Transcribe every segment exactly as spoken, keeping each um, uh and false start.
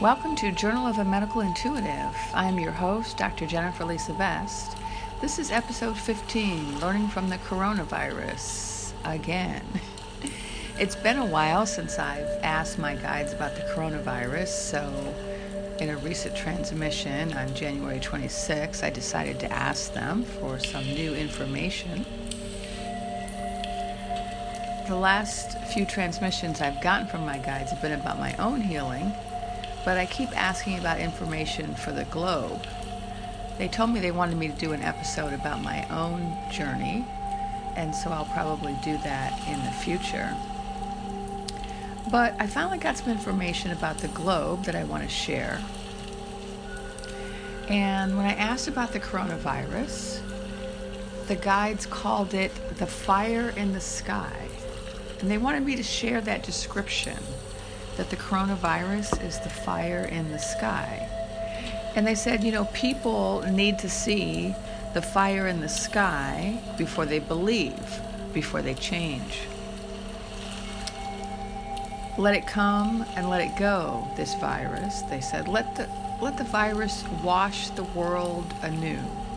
Welcome to Journal of a Medical Intuitive. I am your host, Doctor Jennifer Lisa Vest. This is episode fifteen, Learning from the Coronavirus. Again. It's been a while since I've asked my guides about the coronavirus, so in a recent transmission on January twenty-sixth, I decided to ask them for some new information. The last few transmissions I've gotten from my guides have been about my own healing, but I keep asking about information for the globe. They told me they wanted me to do an episode about my own journey, and so I'll probably do that in the future. But I finally got some information about the globe that I want to share. And when I asked about the coronavirus, the guides called it the fire in the sky. And they wanted me to share that description, that the coronavirus is the fire in the sky. And they said, you know, people need to see the fire in the sky before they believe, before they change. Let it come and let it go, this virus, they said. Let the, let the virus wash the world anew.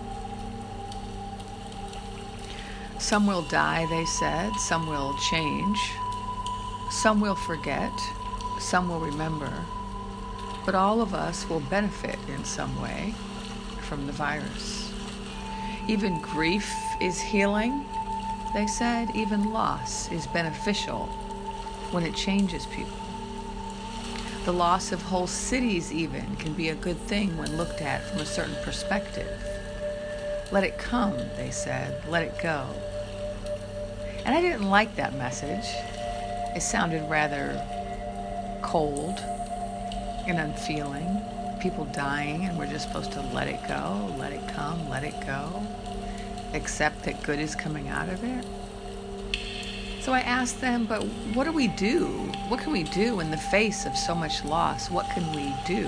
Some will die, they said. Some will change. Some will forget. Some will remember, but all of us will benefit in some way from the virus. Even grief is healing, they said. Even loss is beneficial when it changes people. The loss of whole cities even can be a good thing when looked at from a certain perspective. Let it come, they said. Let it go. And I didn't like that message. It sounded rather cold and unfeeling, people dying, and we're just supposed to let it go, let it come, let it go, accept that good is coming out of it. So I asked them, but what do we do? What can we do in the face of so much loss? What can we do?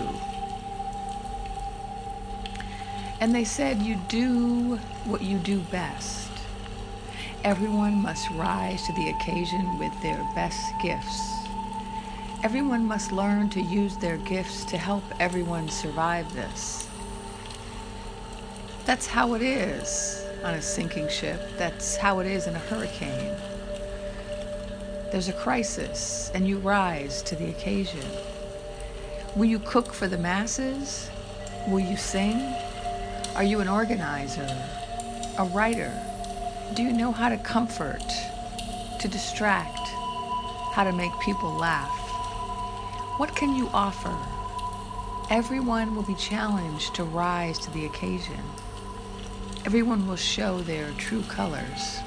And they said, you do what you do best. Everyone must rise to the occasion with their best gifts. Everyone must learn to use their gifts to help everyone survive this. That's how it is on a sinking ship. That's how it is in a hurricane. There's a crisis, and you rise to the occasion. Will you cook for the masses? Will you sing? Are you an organizer? A writer? Do you know how to comfort, to distract, how to make people laugh? What can you offer? Everyone will be challenged to rise to the occasion. Everyone will show their true colors.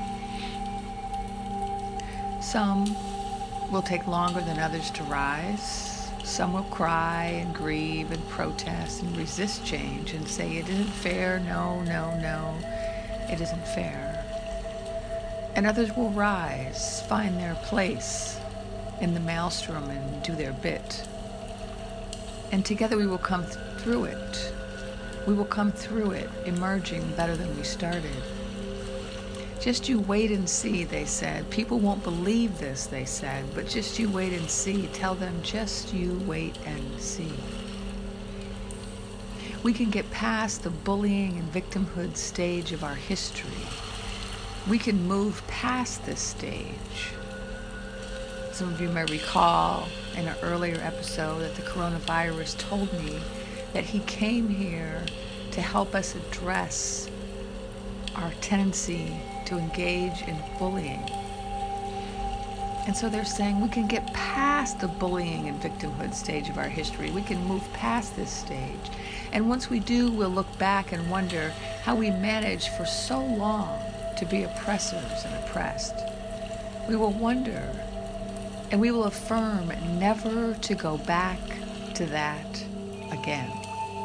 Some will take longer than others to rise. Some will cry and grieve and protest and resist change and say it isn't fair, no, no, no, it isn't fair. And others will rise, find their place in the maelstrom and do their bit. And together we will come th- through it. We will come through it, emerging better than we started. Just you wait and see, they said. People won't believe this, they said, but just you wait and see. Tell them just you wait and see. We can get past the bullying and victimhood stage of our history. We can move past this stage. Some of you may recall in an earlier episode that the coronavirus told me that he came here to help us address our tendency to engage in bullying. And so they're saying we can get past the bullying and victimhood stage of our history. We can move past this stage. And once we do, we'll look back and wonder how we managed for so long to be oppressors and oppressed. We will wonder, and we will affirm never to go back to that again.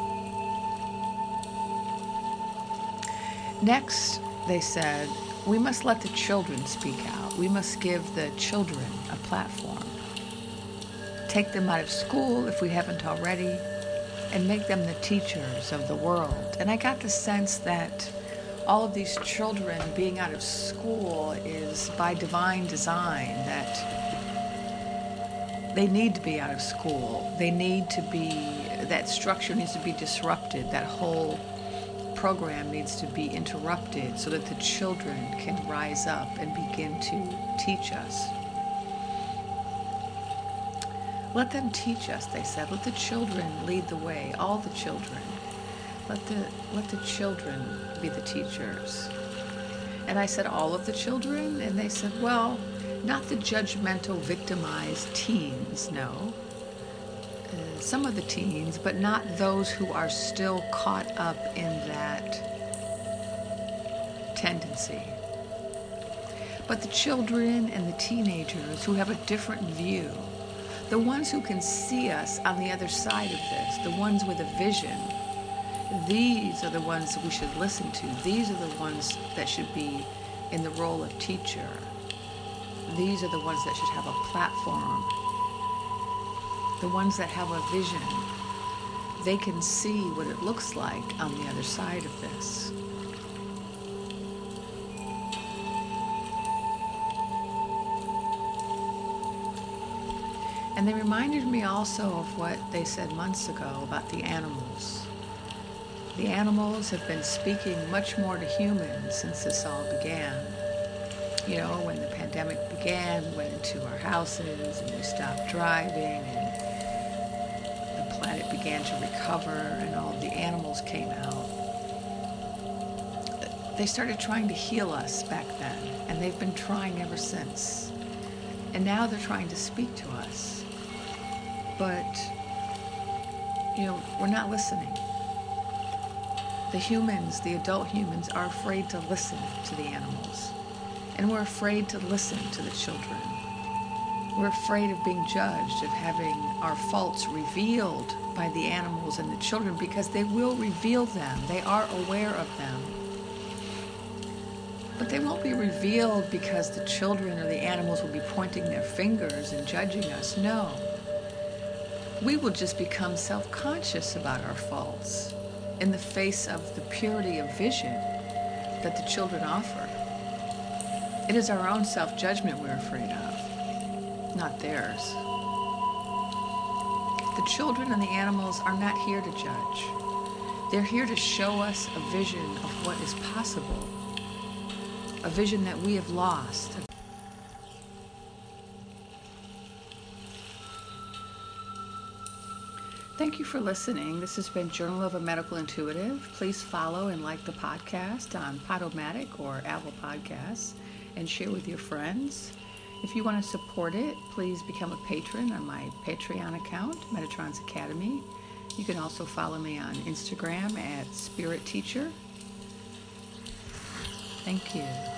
Next, they said, we must let the children speak out. We must give the children a platform. Take them out of school if we haven't already, and make them the teachers of the world. And I got the sense that all of these children being out of school is by divine design, that They need to be out of school. They need to be, that structure needs to be disrupted. That whole program needs to be interrupted so that the children can rise up and begin to teach us. Let them teach us, they said. Let the children lead the way, all the children. Let the, let the children be the teachers. And I said, all of the children? And they said, well, not the judgmental, victimized teens, no. Uh, some of the teens, but not those who are still caught up in that tendency. But the children and the teenagers who have a different view, the ones who can see us on the other side of this, the ones with a vision, these are the ones that we should listen to. These are the ones that should be in the role of teacher. These are the ones that should have a platform. The ones that have a vision. They can see what it looks like on the other side of this. And they reminded me also of what they said months ago about the animals. The animals have been speaking much more to humans since this all began. You know, when the pandemic began, we went into our houses and we stopped driving and the planet began to recover and all of the animals came out. They started trying to heal us back then, and they've been trying ever since. And now they're trying to speak to us. But, you know, we're not listening. The humans, the adult humans, are afraid to listen to the animals. And we're afraid to listen to the children. We're afraid of being judged, of having our faults revealed by the animals and the children, because they will reveal them. They are aware of them. But they won't be revealed because the children or the animals will be pointing their fingers and judging us. No. We will just become self-conscious about our faults in the face of the purity of vision that the children offer. It is our own self-judgment we're afraid of, not theirs. The children and the animals are not here to judge. They're here to show us a vision of what is possible, a vision that we have lost. Thank you for listening. This has been Journal of a Medical Intuitive. Please follow and like the podcast on Podomatic or Apple Podcasts and share with your friends. If you want to support it, please become a patron on my Patreon account, Metatrons Academy. You can also follow me on Instagram at Spirit Teacher. Thank you.